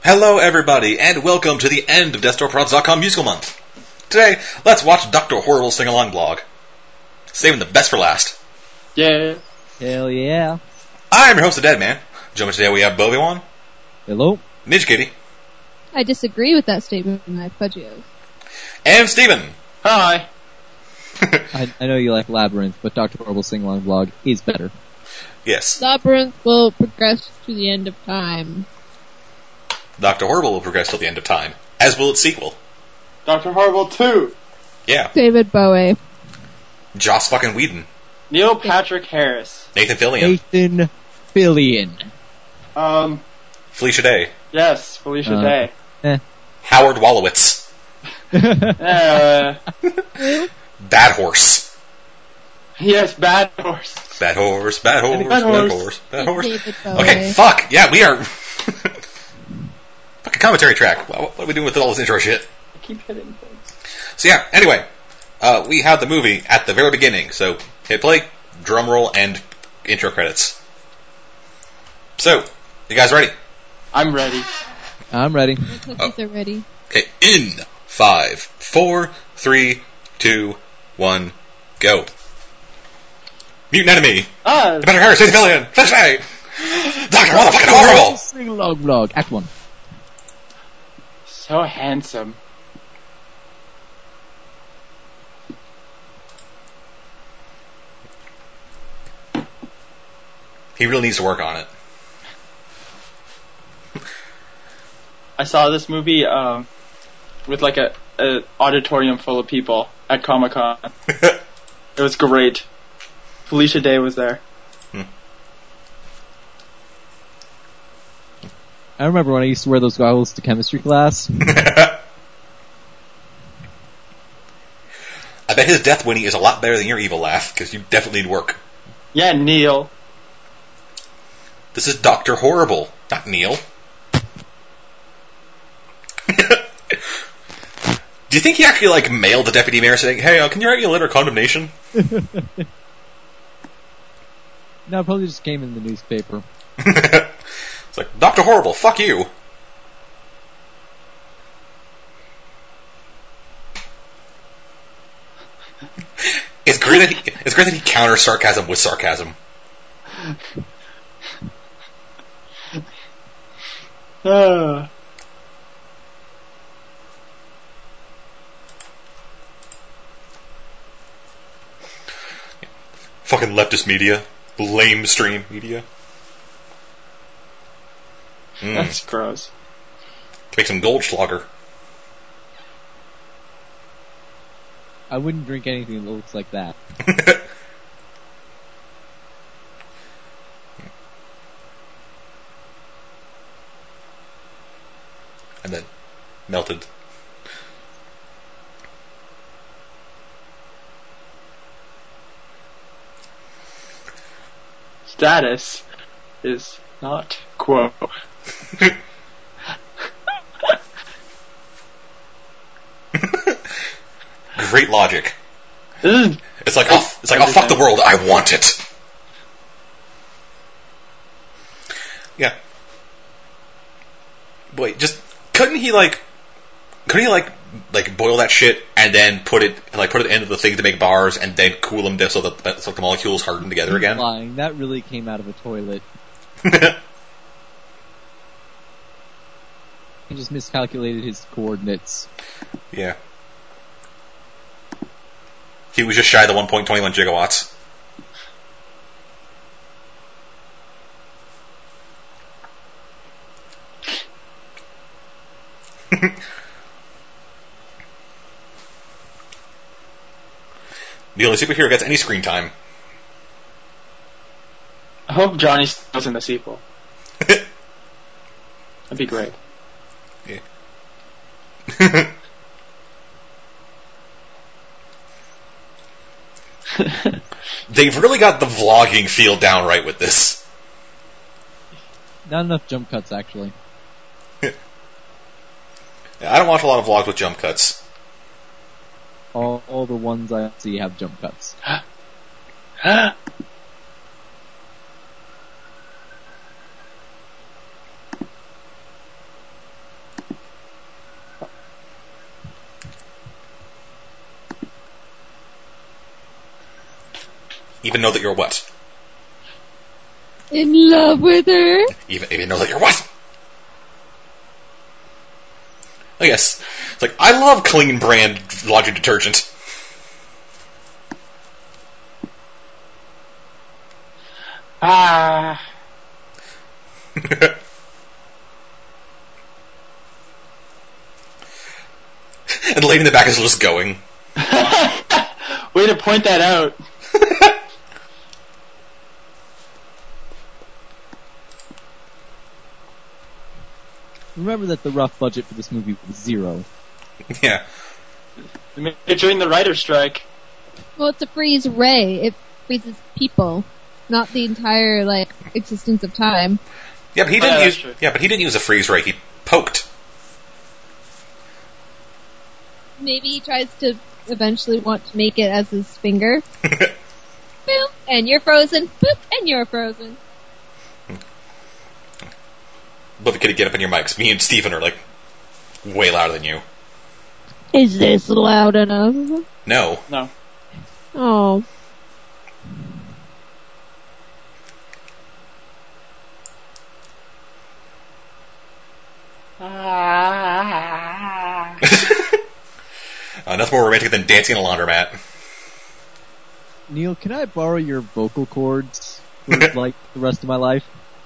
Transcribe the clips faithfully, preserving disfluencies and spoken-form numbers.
Hello, everybody, and welcome to the end of Death Store Prods dot com Musical Month. Today, let's watch Doctor Horrible Sing-Along Blog. Saving the best for last. Yeah. Hell yeah. I'm your host, the Dead Man. Joining me today, we have Bobi-Wan. Hello. Ninja Kitty. I disagree with that statement, I fudge you. And Steven. Hi. I, I know you like Labyrinth, but Doctor Horrible Sing-Along Blog is better. Yes. Labyrinth will progress to the end of time. Doctor Horrible will progress till the end of time, as will its sequel. Doctor Horrible two. Yeah. David Bowie. Joss fucking Whedon. Neil Patrick Harris. Nathan Fillion. Nathan Fillion. Um, Felicia Day. yes, Felicia Uh. Day. Eh. Howard Wolowitz. Uh, Bad Horse. yes, Bad Horse. Bad horse, bad horse, Bad bad horse. horse, bad horse. David Bowie. Okay, fuck. Yeah, we are... Fucking commentary track. What what are we doing with all this intro shit? I keep hitting things. So yeah, anyway, uh, we have the movie at the very beginning, so hit play, drum roll, and intro credits. So, you guys ready? I'm ready. I'm ready. My cookies are ready. Okay, in five, four, three, two, one, go. Mutant Enemy. Ah, Better Harris, Nathan Fillion, Flash Day. Doctor Motherfucking Horrible. Sing-Along Blog, Act one. so handsome. He really needs to work on it. I saw this movie um, with like a, a auditorium full of people at Comic Con. It was great. Felicia Day was there. I remember when I used to wear those goggles to chemistry class. I bet his death whinny is a lot better than your evil laugh, because you definitely need work. Yeah, Neil. This is Doctor Horrible, not Neil. Do you think he actually, like, mailed the deputy mayor saying, hey, uh, can you write me a letter of condemnation? No, it probably just came in the newspaper. It's like, Doctor Horrible, fuck you. It's great that he, it's great that he counters sarcasm with sarcasm. Uh, Fucking leftist media. Lame stream media. Mm. That's gross. Make some Goldschlager. I wouldn't drink anything that looks like that. And then melted. Status is not quo. Great logic. This is It's like, oh, it's like, oh, fuck the world, I want it. Yeah. Wait, just couldn't he like, couldn't he like, like boil that shit and then put it, like put it into the thing to make bars and then cool them down so that so the molecules harden together He's again? lying. That really came out of a toilet. He just miscalculated his coordinates. Yeah. He was just shy of the one point two one gigawatts. The only superhero gets any screen time. I hope Johnny Snow's in the sequel. That'd be great. Yeah. They've really got the vlogging feel down right with this. Not enough jump cuts, actually. I don't watch a lot of vlogs with jump cuts. All, all the ones I see have jump cuts. Even know that you're what? In love with her. Even even know that you're what? Oh yes. It's like, I love clean brand laundry detergent. Ah. And the lady in the back is just going. Way to point that out. Remember that the rough budget for this movie was zero. Yeah. They made it during the writer's strike. Well, it's a freeze ray. It freezes people, not the entire like existence of time. Yeah, but he Oh, didn't yeah, use. that's true. Yeah, but he didn't use a freeze ray. He poked. Maybe he tries to eventually want to make it as his finger. Boop, and you're frozen. Boop, and you're frozen. But the kid, get up in your mics. Me and Steven are like way louder than you. Is this loud enough? No. No. Oh. Ah. Uh, nothing more romantic than dancing in a laundromat. Neil, can I borrow your vocal cords for like the rest of my life?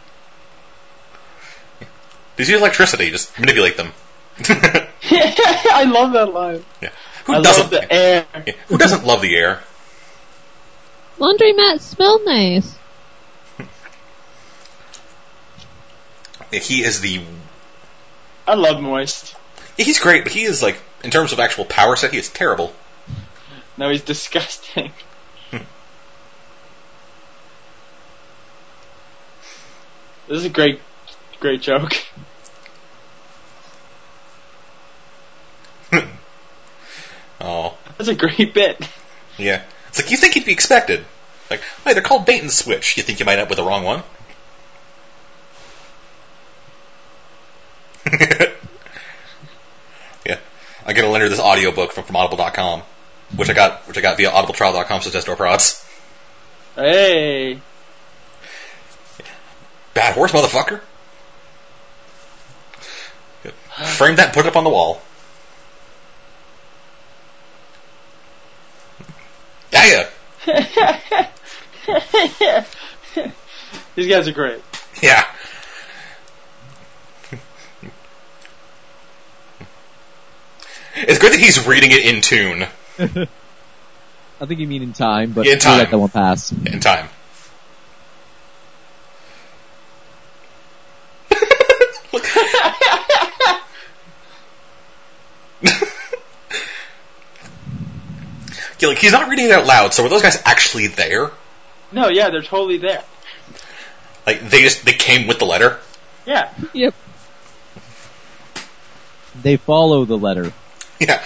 These use electricity. Just manipulate them. I love that line. Yeah. Who I doesn't? love the air. Yeah. Who doesn't love the air? Laundromats smell nice. Yeah, he is the. I love Moist. Yeah, he's great, but he is like, in terms of actual power set, he is terrible. No, he's disgusting. This is a great, great joke. Oh, That's a great bit. yeah. It's like, you think he'd be expected. Like, hey, they're called bait and switch. You think you might end up with the wrong one? Yeah. I'm gonna lend her this audiobook from, from audible dot com, which I got which I got via audible trial dot com, so just door prods. Hey. Bad horse, motherfucker. Good. Frame that and put it up on the wall. Yeah, yeah. These guys are great. Yeah. It's good that he's reading it in tune. I think you mean in time, but Yeah, in we'll let time. that one pass. In time. Look. Yeah, like, he's not reading it out loud, so were those guys actually there? No, yeah, they're totally there. Like, they just, they came with the letter? Yeah. Yep. They follow the letter. Yeah.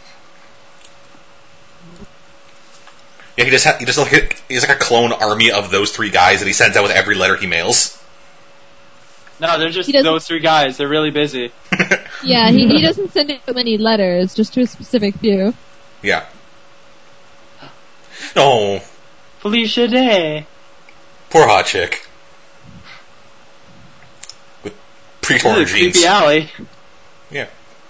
Yeah, he just ha- he just like, he's like a clone army of those three guys that he sends out with every letter he mails. No, they're just He doesn't- those three guys. They're really busy. Yeah, he, he doesn't send out many letters, just to a specific few. Yeah. Oh, Felicia Day. poor hot chick. With pre-torn This is a jeans. creepy alley. Yeah.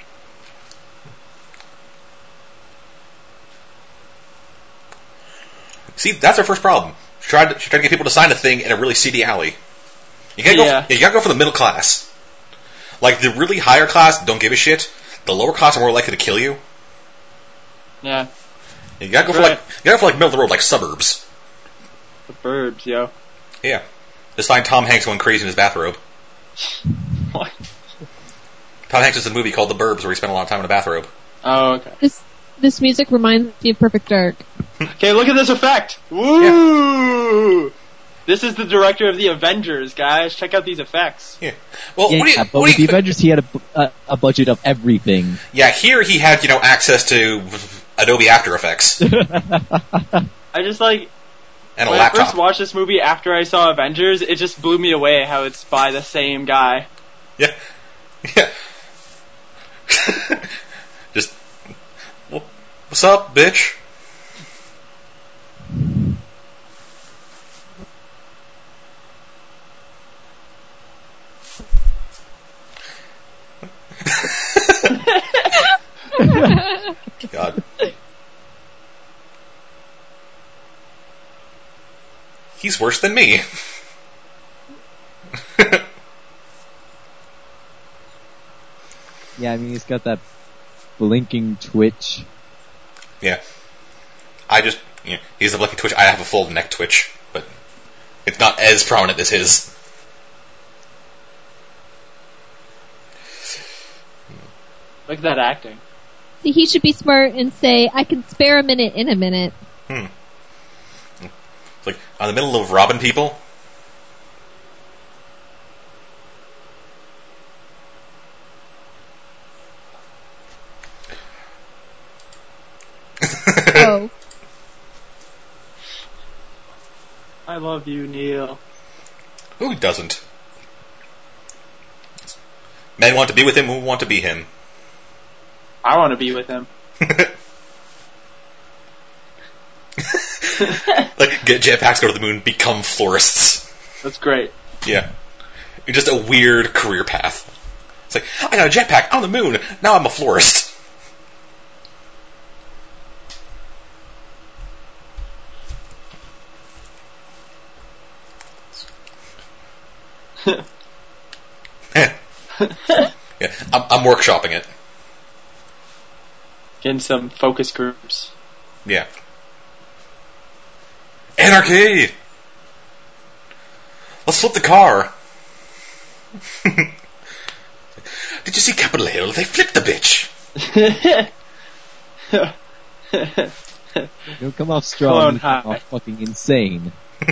See, that's our first problem. She tried to, she tried to get people to sign a thing in a really seedy alley. You gotta, Yeah. go, you gotta go for the middle class. Like, the really higher class don't give a shit. The lower class are more likely to kill you. Yeah. You gotta go for Right. like, you gotta go for like middle of the road, like suburbs. The burbs, yo. Yeah. Just find Tom Hanks going crazy in his bathrobe. What? Tom Hanks is in a movie called The Burbs where he spent a lot of time in a bathrobe. Oh, okay. This this music reminds me of Perfect Dark. Okay, look at this effect. Woo! This is the director of the Avengers, guys. Check out these effects. Yeah. Well, Yeah, what do you, but what with do you the Avengers, he had a, bu- a, a budget of everything. Yeah, here he had, you know, access to Adobe After Effects I just like and a when I laptop. first watched this movie after I saw Avengers, it just blew me away how it's by the same guy. Yeah. Yeah. Just, "Wha- what's up, bitch? he's worse than me. Yeah, I mean, he's got that blinking twitch. Yeah. I just, you know, he's a blinking twitch. I have a full neck twitch, but it's not as prominent as his. Look at that acting. See, he should be smart and say, I can spare a minute in a minute. Hmm. It's like, on the middle of robbing people? Oh. I love you, Neil. Who doesn't? Men want to be with him who want to be him. I want to be with him. Like, get jetpacks, go to the moon, become florists. That's great. Yeah. Just a weird career path. It's like, I got a jetpack on the moon, now I'm a florist. Yeah, I'm, I'm workshopping it. Getting some focus groups. Yeah. Anarchy! Let's flip the car. Did you see Capitol Hill? They flipped the bitch. You come off strong, you come High. off fucking insane.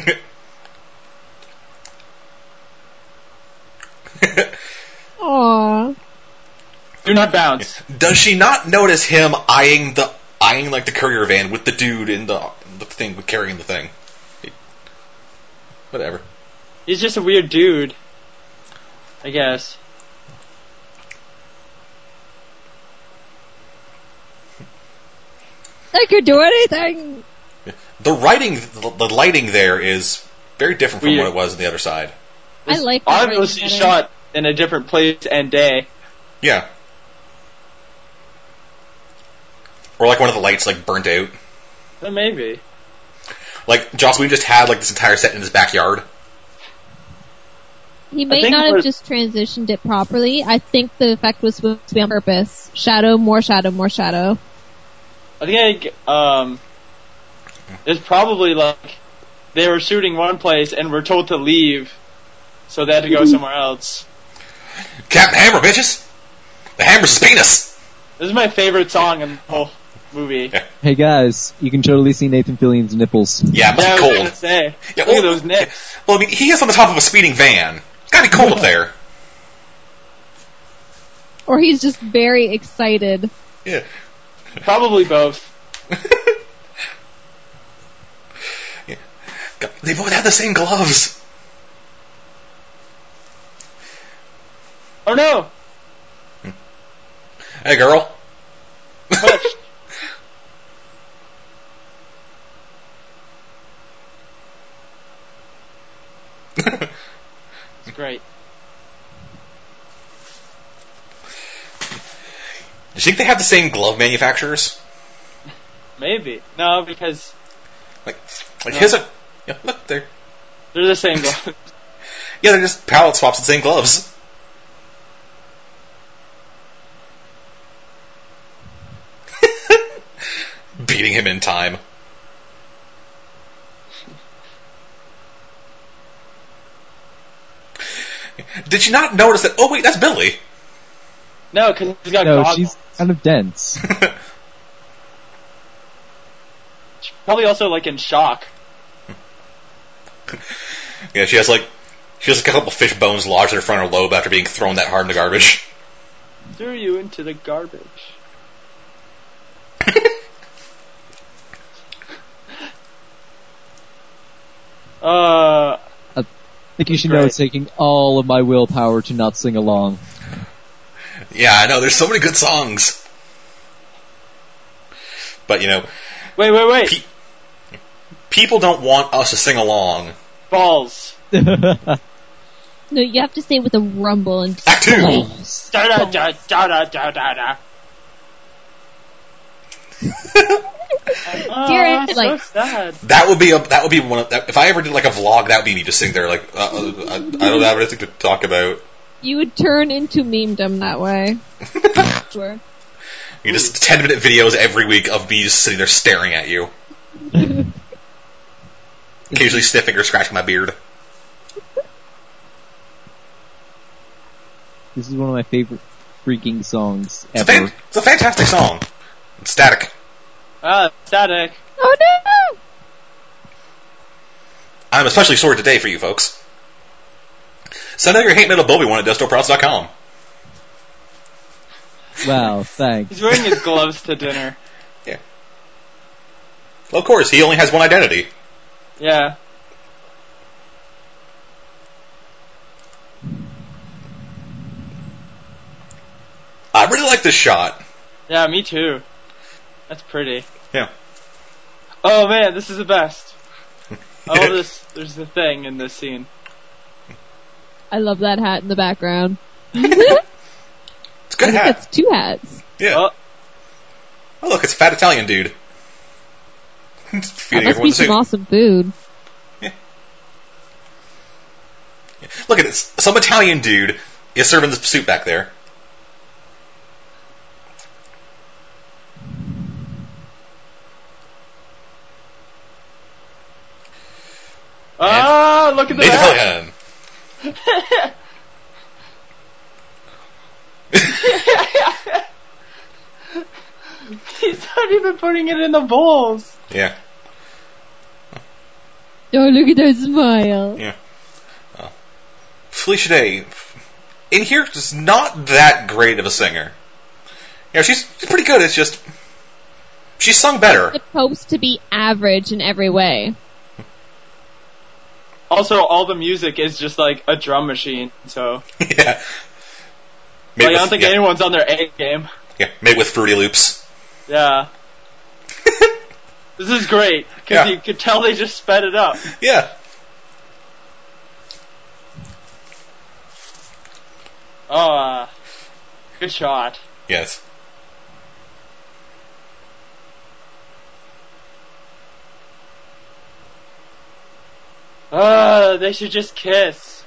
Aww. Do not bounce. Does she not notice him eyeing the eyeing like the courier van with the dude in the the thing carrying the thing? Whatever. He's just a weird dude. I guess. I could do anything. The writing, the, the lighting there is very different from Weird. what it was on the other side. I like that Obviously writing shot in a different place and day. Yeah. Or like one of the lights like burnt out. Well, maybe. Like Joss Whedon just had like this entire set in his backyard. He may think not we're- have just transitioned it properly. I think the effect was supposed to be on purpose. Shadow, more shadow, more shadow. I think um, there's probably like they were shooting one place and were told to leave, so they had to go somewhere else. Captain Hammer, bitches! The hammer's his penis! This is my favorite song in the whole movie. Yeah, Hey guys, you can totally see Nathan Fillion's nipples. yeah it must Yeah, I be was cold. gonna say. Yeah, Look well, at those nips. Well, I mean, he is on the top of a speeding van. It's gotta be cold up there. Or he's just very excited. Yeah. Probably both. Yeah. God, they both have the same gloves. Oh no! Hey, girl. Push. It's great. Do you think they have the same glove manufacturers? Maybe. No, because Like, like No. his are, yeah, look, they're, they're the same gloves. yeah, they're just palette swaps of the same gloves. Beating him in time. Did you not notice that? Oh wait, that's Billy. No, because he's got No, goggles. she's kind of dense. She's probably also like in shock. Yeah, she has like she has a couple fish bones lodged in her frontal lobe after being thrown that hard in the garbage. Threw you into the garbage. uh, I think you should know Great. it's taking all of my willpower to not sing along. Yeah, I know. There's so many good songs, but you know, wait, wait, wait. Pe- people don't want us to sing along. Balls. No, you have to say it with a rumble and Act two. Da da da da da da da da. Oh, Dear, that's so like- sad. That would be a, that would be one of that, if I ever did like a vlog, that would be me just sitting there like uh, uh, I, I don't have anything to talk about. You would turn into memedom that way. Sure. You just ten minute videos every week of me just sitting there staring at you, occasionally sniffing or scratching my beard. This is one of my favorite freaking songs It's a, ever. fan, it's a fantastic song. It's static. Ah, static. Oh no! I'm especially sorry today for you folks. Send out your hate metal Bobby one at destoprods dot com. Wow, thanks. He's wearing his gloves to dinner. Yeah. Well, of course, he only has one identity. Yeah. I really like this shot. Yeah, me too. That's pretty. Yeah. Oh man, this is the best. I love this. There's the thing in this scene. I love that hat in the background. It's a good hat. It's two hats. Yeah. Oh, Oh, look, it's a fat Italian dude. That Feeding must everyone be the some soup. awesome food. Yeah. Look at this. Some Italian dude is serving the soup back there. ah, look at the map. Italian. He's not even putting it in the bowls. Yeah. Oh, look at that smile. Yeah. Oh. Felicia Day, in here, is not that great of a singer. Yeah, she's, she's pretty good. It's just she's sung better. Supposed to be average in every way. Also, all the music is just like a drum machine, so Yeah. like, Made I don't with, think yeah, anyone's on their A game. yeah, made with Fruity Loops. Yeah. This is great, because Yeah. you could tell they just sped it up. Yeah. Oh, uh, good shot. Yes. Uh, they should just kiss.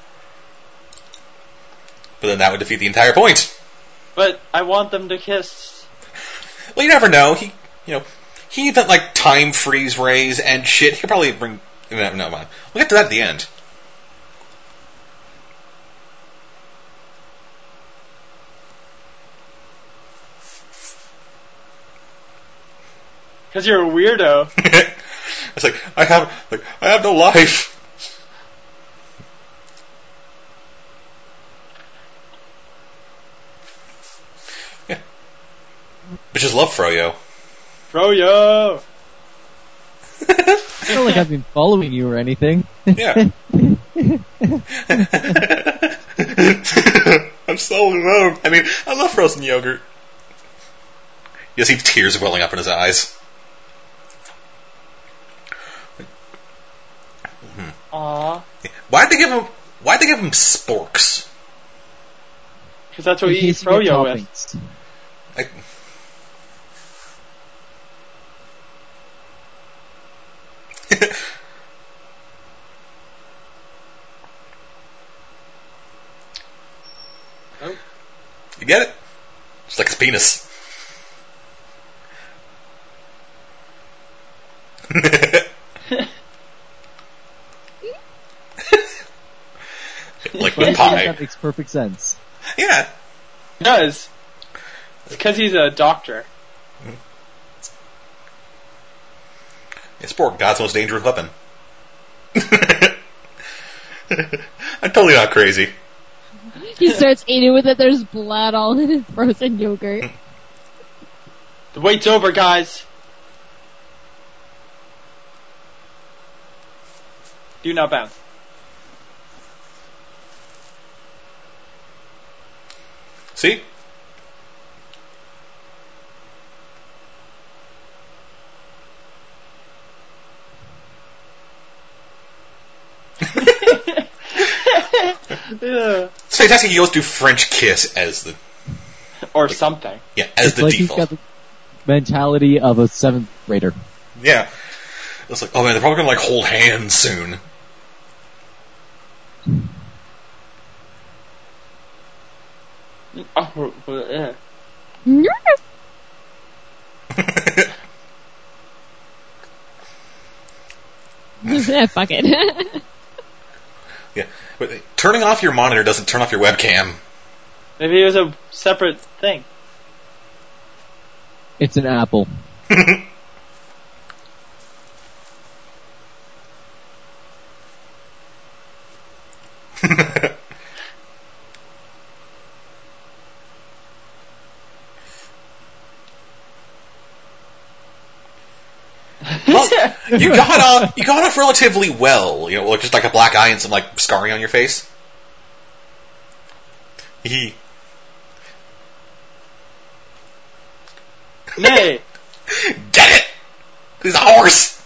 But then that would defeat the entire point. But I want them to kiss. Well, you never know. He, you know, he even like time freeze rays and shit. He could probably bring. No, no mind. We'll get to that at the end. Because you're a weirdo. It's like I have, like I have no life. Yeah. Bitches love Froyo. Froyo! It's not like I've been following you or anything. Yeah. I'm so alone. I mean, I love frozen yogurt. You see tears welling up in his eyes. Aww. Why'd they give him? Why'd they give him sporks? Because that's what In you eat case you get Froyo with. toppings. Like, Oh. you get it? It's like his penis. Like with pie. That makes perfect sense. Yeah. It does. It's because he's a doctor. Yeah, Spork, God's most dangerous weapon. I'm totally not crazy. He starts eating with it, there's blood all in his frozen yogurt. The wait's over, guys. Do not bounce. See? Yeah. It's fantastic he goes through French kiss as the Or something. yeah, as It's the like he's default. got the, mentality of a seventh grader. Yeah. It's like, oh man, they're probably gonna like hold hands soon. Oh, yeah. Fuck it. Yeah, but turning off your monitor doesn't turn off your webcam. Maybe it was a separate thing. It's an apple. Well, you got off. You got off relatively well. You know, just like a black eye and some like scarring on your face. He. Nay. Get it? He's a horse.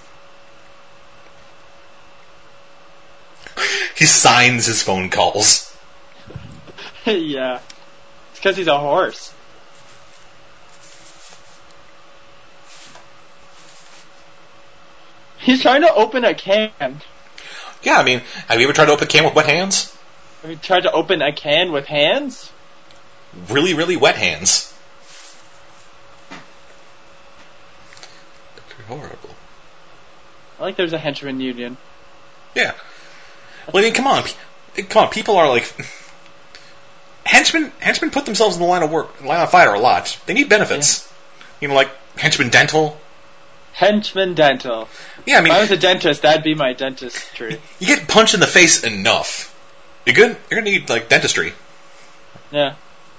He signs his phone calls. Yeah. It's because he's a horse. He's trying to open a can. Yeah, I mean, have you ever tried to open a can with wet hands? Have you tried to open a can with hands? Really, really wet hands. They're horrible. I like there's a henchman union. Yeah. Well, I mean, come on. Come on, people are like... Henchmen henchmen put themselves in the line of work, line of fire a lot. They need benefits. Yeah. You know, like henchman dental. Henchman dental. Yeah, I mean... If I was a dentist, that'd be my dentistry. You get punched in the face enough. You're good. You're gonna need, like, dentistry. Yeah.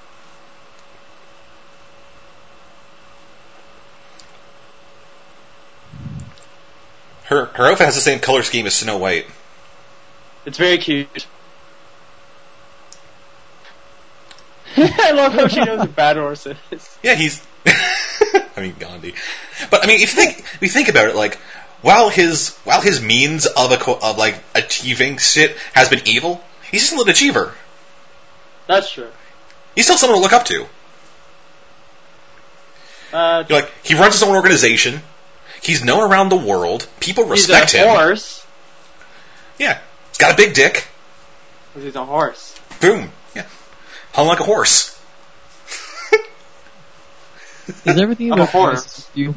Her her outfit has the same color scheme as Snow White. It's very cute. I love how she knows what Bad Horse is. Yeah, he's... I mean, Gandhi. But, I mean, if you think, if you think about it, like, while his while his means of, a, of like, achieving shit has been evil, he's still an achiever. That's true. He's still someone to look up to. Uh, You're like, he runs his own organization. He's known around the world. People respect he's a him. horse. Yeah. He's got a big dick. Because he's a horse. Boom. Yeah. Hung like a horse. Is everything I'm a about horse. you?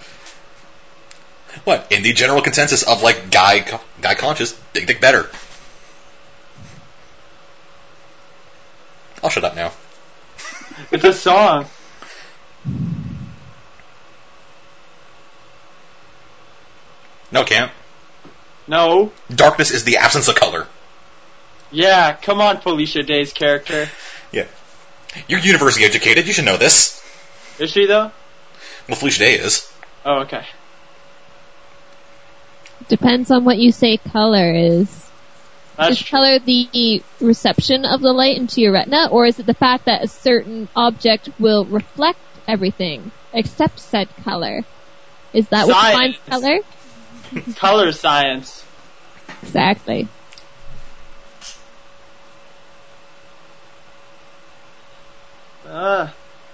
What? In the general consensus of, like, guy guy conscious, big dick better. I'll shut up now. It's a song. No, it can't. No. Darkness is the absence of color. Yeah, come on, Felicia Day's character. Yeah. You're university educated. You should know this. Is she, though? Well, Felicia Day is. Oh, okay. Depends on what you say color is. That's is true. color the reception of the light into your retina, or is it the fact that a certain object will reflect everything except said color? Is that what defines Science. color? Color science. Exactly. Ah.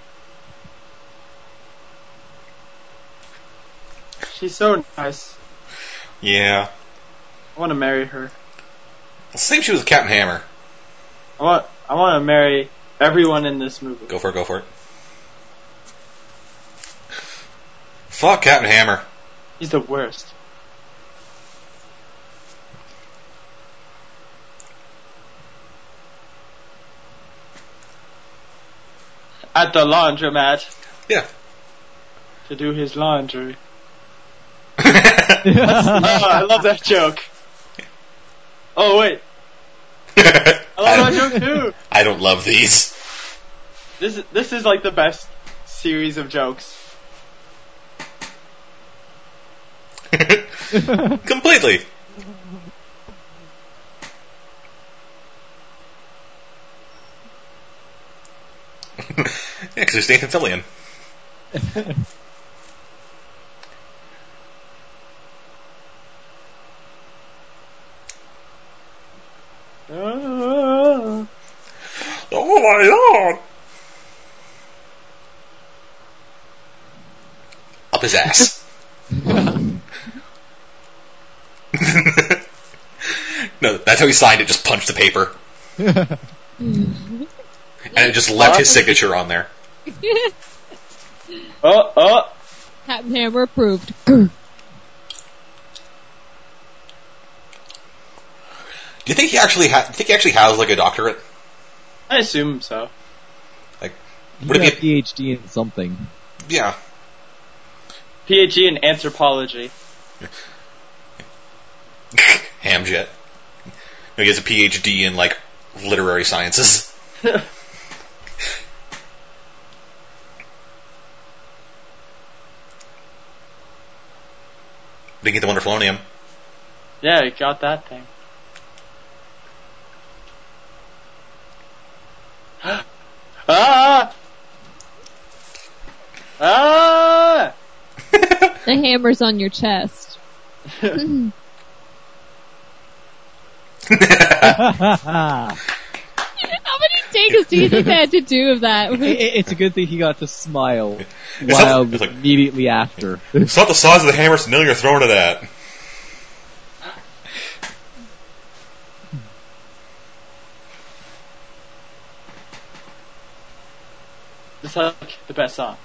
She's so nice. Yeah. I want to marry her. Same she was with Captain Hammer. I want. I want to marry everyone in this movie. Go for it, go for it. Fuck Captain Hammer. He's the worst. At the laundromat Yeah. to do his laundry. Oh, I love that joke. Oh wait, I love that joke too. I don't love these. This is this is like the best series of jokes. Completely. Yeah, because there's Nathan Fillion. Ah. Oh my god! his ass. No, that's how he signed it, just punched the paper. And it just left his signature on there. Oh, oh. Captain Hammer approved. Do you think he actually ha- do you think he actually has like a doctorate? I assume so. Like, He would got it a be? PhD in something. Yeah. PhD in anthropology. Hamjet. No, he has a PhD in like literary sciences. Didn't get the Wonderflonium. Yeah, he got that thing. Ah! Ah! The hammer's on your chest. How many takes do you think they had to do of that? It- it- it's a good thing he got to smile It's while not- it's like- immediately after. It's not the size of the hammer nail you're throwing it at. This is like the best song.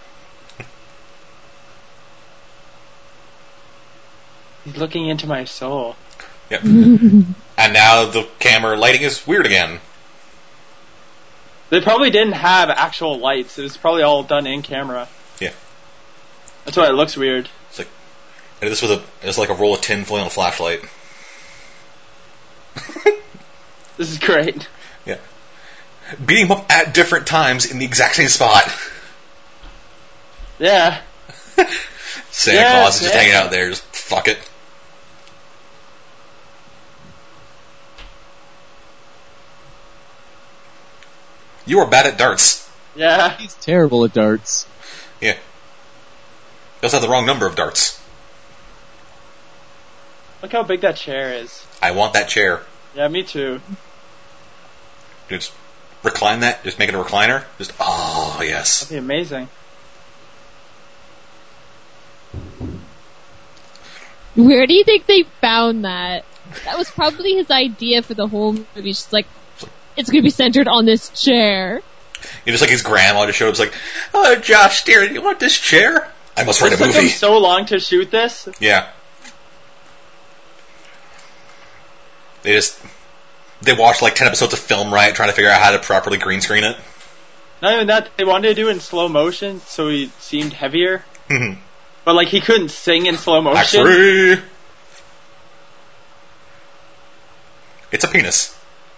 He's looking into my soul. Yep. And now the camera lighting is weird again. They probably didn't have actual lights. It was probably all done in camera. Yeah. That's why it looks weird. It's like I did this with a it's like a roll of tin foil and a flashlight. This is great. Yeah. Beating him up at different times in the exact same spot. Yeah. Santa Yeah, Claus is just yeah. hanging out there, just fuck it. You are bad at darts. Yeah. He's terrible at darts. Yeah. You also have the wrong number of darts. Look how big that chair is. I want that chair. Yeah, me too. Just recline that, just make it a recliner. Just, oh, yes. That'd be amazing. Where do you think they found that? That was probably his idea for the whole movie. She's like, it's going to be centered on this chair. You know, just like his grandma just showed up, was like, "Oh, Josh, dear, you want this chair? I must write It a took him movie." so long to shoot this. Yeah. They just they watched like ten episodes of Film Riot trying to figure out how to properly green screen it. Not even that, they wanted to do it in slow motion, so he seemed heavier. Mhm. But like he couldn't sing in slow Act motion. three. It's a penis.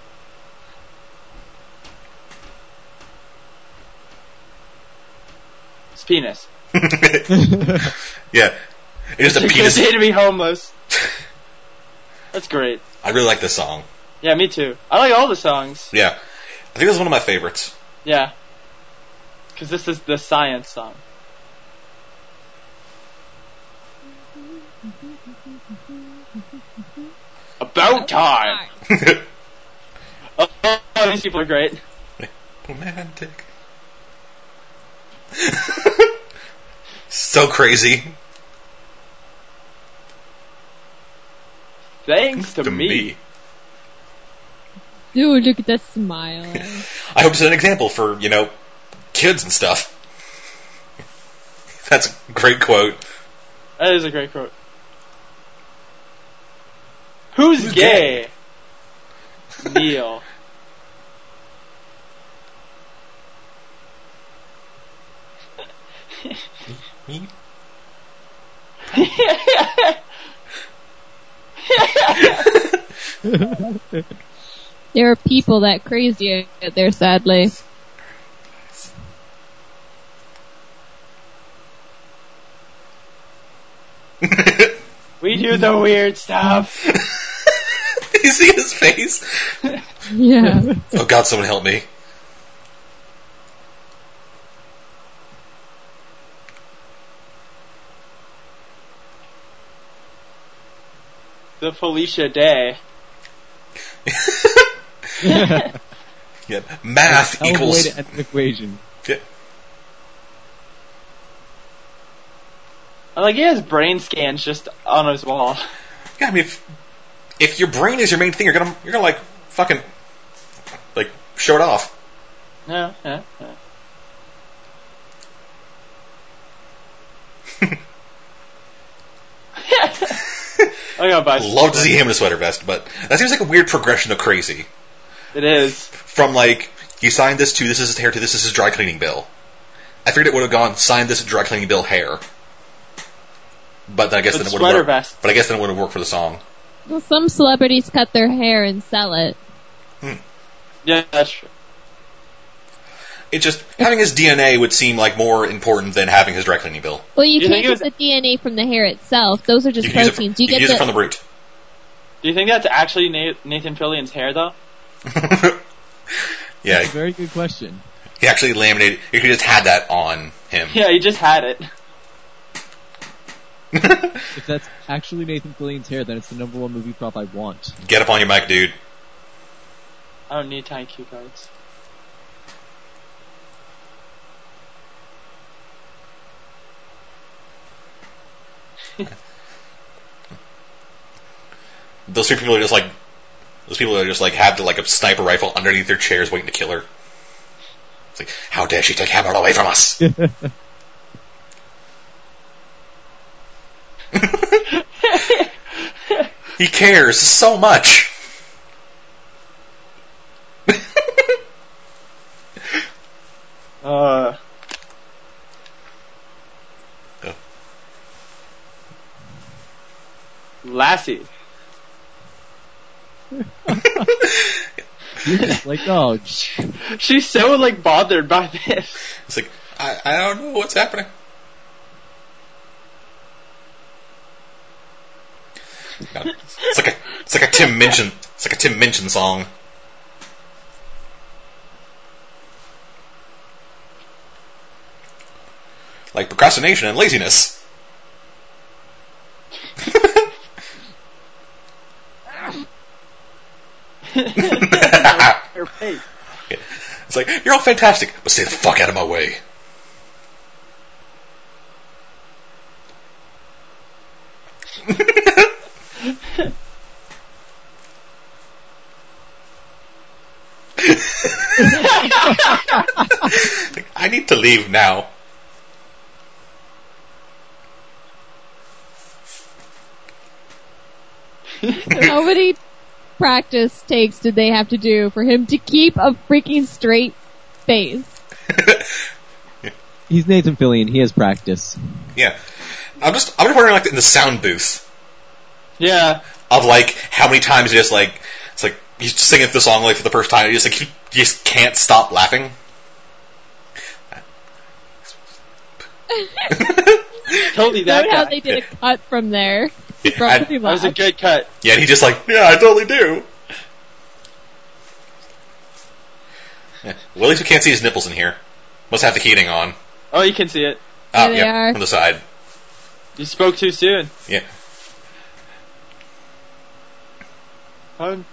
It's penis. Yeah. It is a It's penis. a day to be homeless. That's great. I really like this song. Yeah, me too. I like all the songs. Yeah. I think this is one of my favorites. Yeah. Because this is the science song. About time! Oh, oh, these people are great. Romantic. So crazy. Thanks to, me. Dude, look at that smile. I hope it's an example for, you know, kids and stuff. That's a great quote. That is a great quote. Who's, Who's gay? Neil. Me? There are people that crazy out there, sadly. We do the weird stuff. You see his face? Yeah. Oh God, someone help me. The Felicia Day. Yeah. Math Hell of a way equals. to end an equation. Yeah. I Like, he has brain scans just on his wall. Yeah, I mean, if, if your brain is your main thing, you're gonna you're gonna like fucking like show it off. Yeah, yeah, yeah. I gotta buy some. Love to see him in a sweater vest, but that seems like a weird progression of crazy. It is. From like, you signed this to this is his hair to this is his dry cleaning bill. I figured it would have gone sign this dry cleaning bill hair. But then I guess With then it would sweater have vest. But I guess then it would have worked for the song. Well, some celebrities cut their hair and sell it. Hmm. Yeah, that's true. It just having his D N A would seem like more important than having his dry cleaning bill. Well, you, You can't think it get was- the D N A from the hair itself. Those are just You can use it, proteins. from, you you can get use the it from the brute. Do you think that's actually Na- Nathan Fillion's hair, though? Yeah, That's a very good question. he actually laminated. He just had that on him. Yeah, he just had it. If that's actually Nathan Fillion's hair, then it's the number one movie prop I want. Get up on your mic, dude. I don't need tiny cue cards. Those three people are just like, those people are just like have the, like a sniper rifle underneath their chairs waiting to kill her. It's like, how dare she take Hammer away from us? He cares so much. Uh, Go. Lassie. Yes, like, oh, She's so, like, bothered by this. It's like, I, I don't know what's happening. It's like a it's like a Tim Minchin it's like a Tim Minchin song. Like procrastination and laziness. Her face. It's like, you're all fantastic, but stay the fuck out of my way. I need to leave now. How many practice takes did they have to do for him to keep a freaking straight face? he's Nathan Fillion. He has practice. Yeah. I'm just I'm just wondering like in the sound booth Yeah. of like how many times he just like it's like he's singing the song like for the first time and he just like he just can't stop laughing. Totally that Note how guy. they did a cut from there. Yeah, From and- the That was a laugh. good cut. Yeah, and he just like, yeah, I totally do. Yeah. Well, at least we can't see his nipples in here. Must have the heating on. Oh, you can see it. Oh, they yeah, are. on the side. You spoke too soon. Yeah. Um,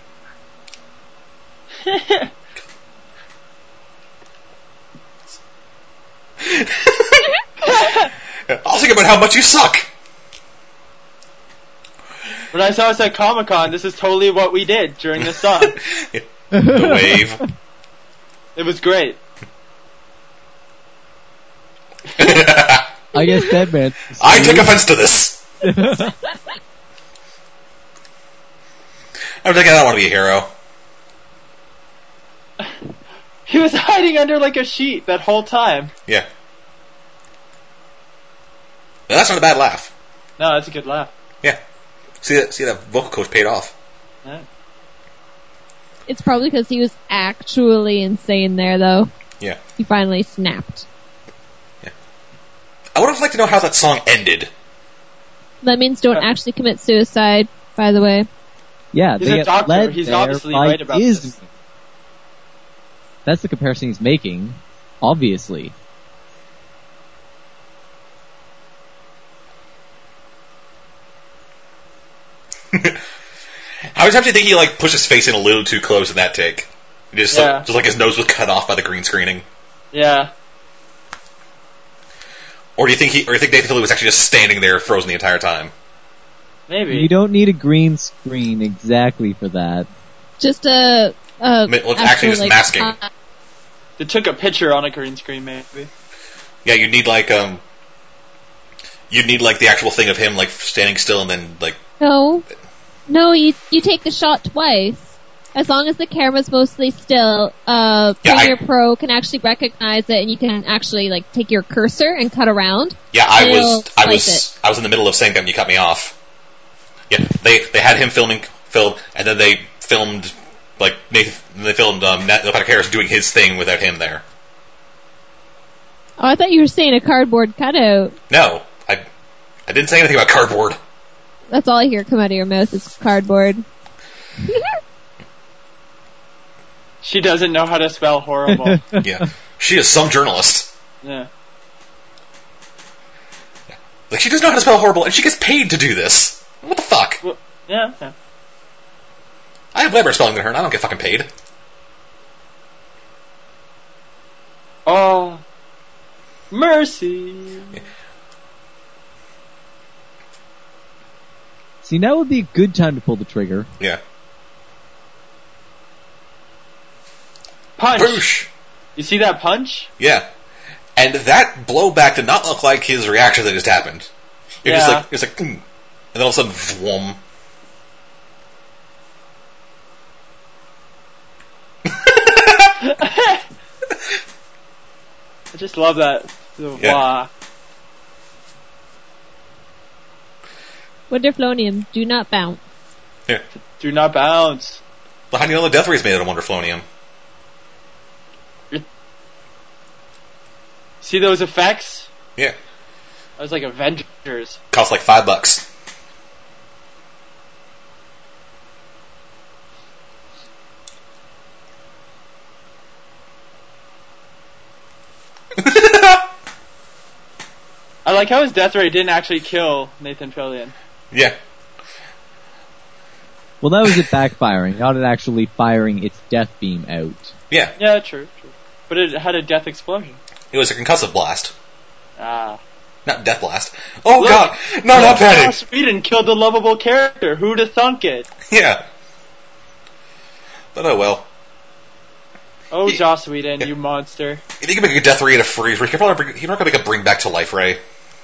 I'll think about how much you suck. when I saw us at Comic Con, this is totally what we did during this song. The wave. It was great. I guess that man. I take offense to this. I'm thinking I don't want to be a hero. He was hiding under like a sheet that whole time. Yeah. Now, that's not a bad laugh. No, that's a good laugh. Yeah. See that? See that vocal coach paid off. Yeah. It's probably because he was actually insane there, though. Yeah. He finally snapped. I would have liked to know how that song ended. That means don't Yeah. actually commit suicide, by the way. Yeah, He's they a get doctor. led He's there obviously by right about Disney. this. That's the comparison he's making, obviously. How many times do you think he like pushed his face in a little too close in that take? Just, Yeah. just like his nose was cut off by the green screening. Yeah. Or do you think he? Or do you think Nathan Fillion was actually just standing there, frozen the entire time? Maybe. You don't need a green screen exactly for that. Just a. a I mean, well, it's actually just like, masking. uh, They took a picture on a green screen, maybe. Yeah, you need like um. You'd need like the actual thing of him like standing still and then like. no, no, you you take the shot twice. As long as the camera's mostly still, uh, Yeah, Premiere I- Pro can actually recognize it, and you can actually like take your cursor and cut around. Yeah, I It'll was I was slice I was in the middle of saying that and you cut me off. Yeah, they they had him filming film and then they filmed like Nathan, they filmed um, Neil Patrick Harris doing his thing without him there. Oh, I thought you were saying a cardboard cutout. No, I I didn't say anything about cardboard. That's all I hear come out of your mouth is cardboard. She doesn't know how to spell horrible. Yeah, she is some journalist. Yeah. Like she doesn't know how to spell horrible, and she gets paid to do this. What the fuck? Well, yeah, yeah. I have way better spelling than her, and I don't get fucking paid. Oh, mercy. See, now would be a good time to pull the trigger. Yeah. Punch. Boosh. You see that punch? Yeah. And that blowback did not look like his reaction that just happened. It was Yeah. just like, it was like, mm. And then all of a sudden, vroom. I just love that. The Yeah. wah. Wonderflonium, do not bounce. Yeah. Do not bounce. Well, how do you know the Death Ray is made out of Wonderflonium? See those effects? Yeah. That was like Avengers. Costs like five bucks. I like how his death ray didn't actually kill Nathan Fillion. Yeah. Well, that was it backfiring, not it actually firing its death beam out. Yeah. Yeah, true, true. But it had a death explosion. It was a concussive blast. Ah. Not death blast. Oh Look! god! No, not Patty! Joss Whedon killed a lovable character. Who'd have thunk it? Yeah. But oh well. Oh, He- Joss Whedon, you monster. If you can make a Death Ray and a freeze, he can probably bring, he's not going to make a bring back to life ray.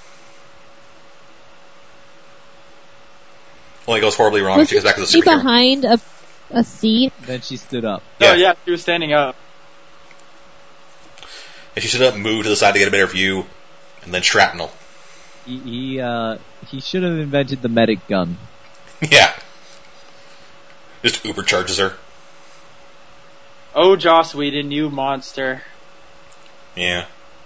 Only goes horribly wrong if Was she goes back to the she superhero. behind a a seat? Then she stood up. Yeah. Oh, yeah, she was standing up. And she stood up, moved to the side to get a better view, and then shrapnel. He, he, uh, he should have invented the medic gun. Yeah. Just Uber charges her. Oh, Joss Whedon, you monster. Yeah.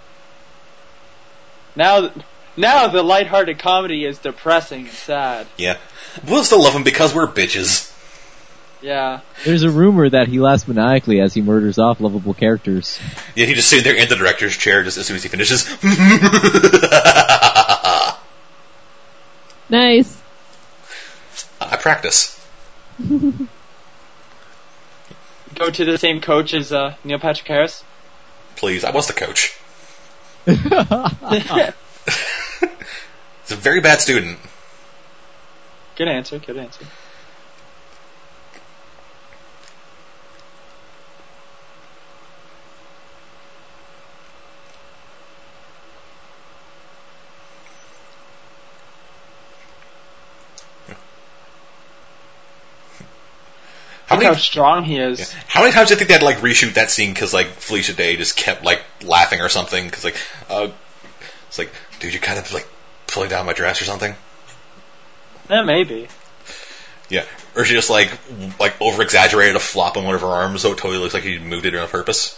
Now, now the lighthearted comedy is depressing and sad. Yeah. We'll still love him because we're bitches. Yeah. There's a rumor that he laughs maniacally as he murders off lovable characters. Yeah, he just sitting there in the director's chair just as soon as he finishes. Nice. I practice. Go to the same coach as uh, Neil Patrick Harris. Please, I was the coach. Good He's a very bad student. answer, good answer. How Look many, how strong he is. yeah. How many times do you think they had to like reshoot that scene because like Felicia Day just kept like laughing or something? Because like, uh, it's like, dude, you kind of like pulling down my dress or something. Yeah, maybe. Yeah, or she just like like over exaggerated a flop on one of her arms so it totally looks like he moved it on purpose.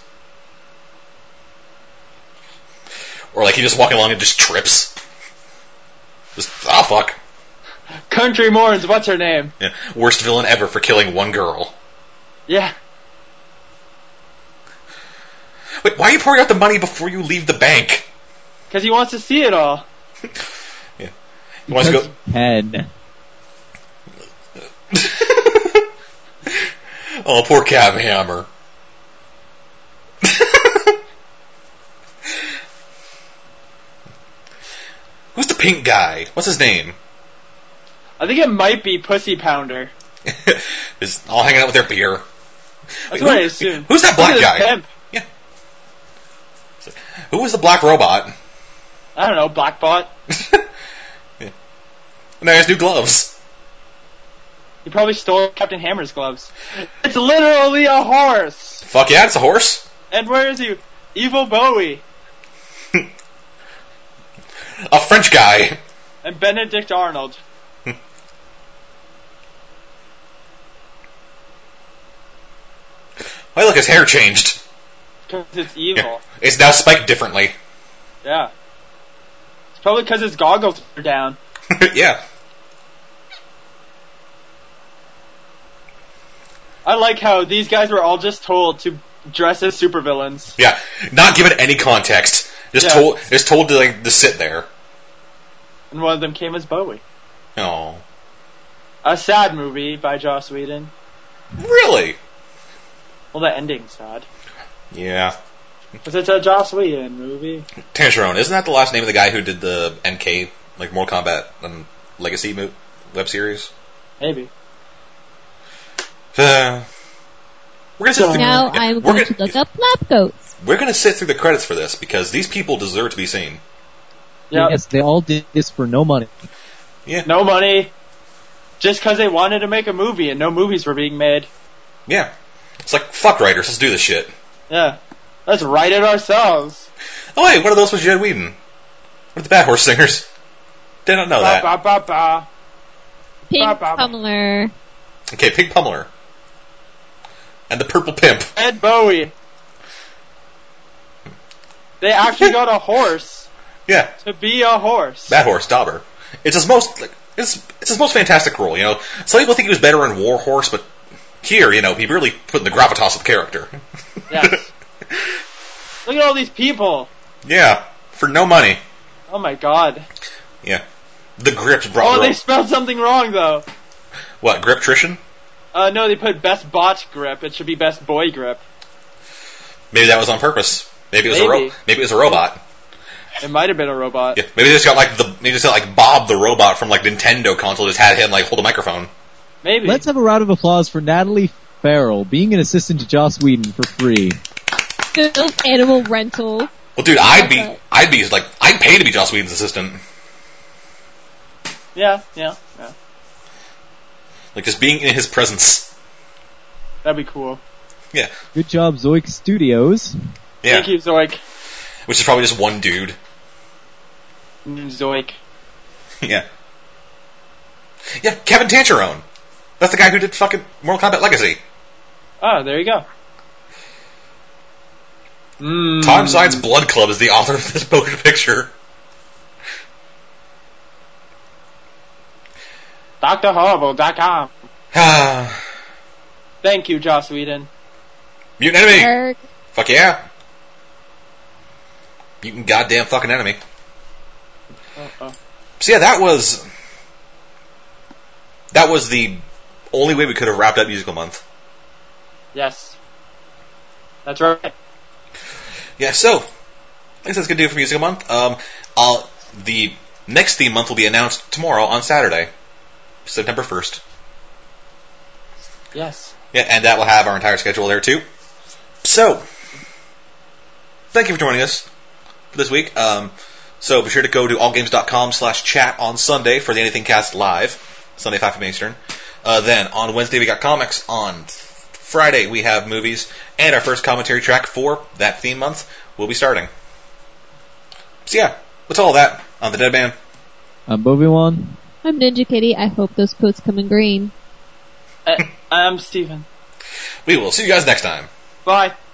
Or like he just walking along and just trips. Just oh fuck. Country Mourns, what's her name? Yeah, worst villain ever for killing one girl. Yeah. Wait, why are you pouring out the money before you leave the bank? Because he wants to see it all. Yeah, he wants to go. Pen. Oh, poor Cab Hammer. pink guy. What's his name? I think it might be Pussy Pounder. Just all hanging out with their beer. That's Wait, what who- I assume. Who's that Look black at guy? this pimp. Yeah. Who was the black robot? I don't know, Blackbot. Yeah. And he has new gloves. He probably stole Captain Hammer's gloves. It's literally a horse! Fuck yeah, it's a horse. And where is he? Evil Bowie. A French guy. And Benedict Arnold. Oh, look, his hair changed. Because it's evil. Yeah. It's now spiked differently. Yeah. It's probably because his goggles are down. Yeah. I like how these guys were all just told to dress as supervillains. Yeah. Not given any context. Just Yeah. told just told to like to sit there. And one of them came as Bowie. Oh. A sad movie by Joss Whedon. Really? Well, the ending's sad. Yeah. Because it's a Joss Whedon movie. Tangerone, isn't that the last name of the guy who did the N K, like Mortal Kombat and Legacy mo- web series? Maybe. Uh, we're gonna sit through, Now yeah, I'm we're going gonna, to look up lab goats. We're gonna sit through the credits for this because these people deserve to be seen. Yeah. Yes, they all did this for no money. Yeah. No money. Just because they wanted to make a movie and no movies were being made. Yeah. It's like, fuck writers, let's do this shit. Yeah. Let's write it ourselves. Oh wait, one of those was Jed Whedon. What are the Bad Horse Singers? Did not know Ba that. ba ba ba. Pink Ba, ba, ba. Pummeler. Okay, Pink Pummeler. And the Purple Pimp. Ed Bowie. They actually got a horse Yeah. to be a horse. Bad Horse, Dauber. It's his most, like, it's, it's his most fantastic role, you know. Some people think he was better in War Horse, but here, you know, he really put in the gravitas of the character. Yes. Look at all these people. Yeah, for no money. Oh my god. Yeah. The Grips brought Oh, their they own- spelled something wrong though. What, Griptrition? Uh, no, they put best bot grip. It should be best boy grip. Maybe that was on purpose. Maybe it was a Maybe. ro- maybe it was a robot. It might have been a robot. Yeah, maybe they just got like the maybe just got like Bob the robot from like Nintendo console, just had him like hold a microphone. Maybe. Let's have a round of applause for Natalie Farrell being an assistant to Joss Whedon for free. Phil's Animal Rental. Well, dude, I'd be Okay. I'd be like I'd pay to be Joss Whedon's assistant. Yeah, yeah, yeah. Like just being in his presence. That'd be cool. Yeah, Good job, Zoic Studios. yeah. Thank you, Zoic. Which is probably just one dude. Zoic. Yeah. Yeah, Kevin Tancherone. That's the guy who did fucking Mortal Kombat Legacy. Oh, there you go. Mm. Tom Science Blood Club is the author of this motion picture. Doctor Horrible dot com. Ah, Thank you, Joss Whedon. Mutant Enemy. Erg. Fuck yeah. Mutant goddamn fucking enemy. Oh, oh. So yeah, that was that was the only way we could have wrapped up Musical Month. Yes. That's right. Yeah, so I guess that's gonna do it for Musical Month. Um, I'll, the next theme month will be announced tomorrow on Saturday, September first. Yes. Yeah, and that will have our entire schedule there too. So, thank you for joining us for this week. Um, so be sure to go to allgames.com slash chat on Sunday for the Anything Cast live, Sunday five p.m. Eastern. Uh, then on Wednesday we got comics. On Friday we have movies, and our first commentary track for that theme month will be starting. So yeah, what's all that on the Dead Man? I'm Bobby-Wan. I'm Ninja Kitty. I hope those quotes come in green. I, I'm Steven. We will see you guys next time. Bye.